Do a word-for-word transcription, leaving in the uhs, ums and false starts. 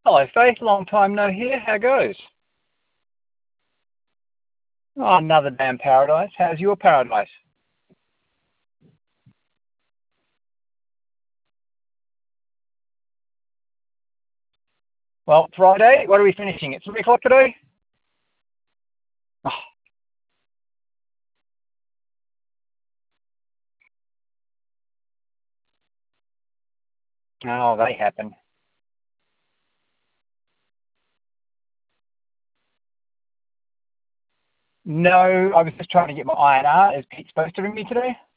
Hello, Faith. Long time no hear. How goes? Oh, another damn paradise. How's your paradise? Well, Friday. What are we finishing? At three o'clock today? Oh, oh, they happen. No, I was just trying to get my I N R. Is Pete supposed to ring me today?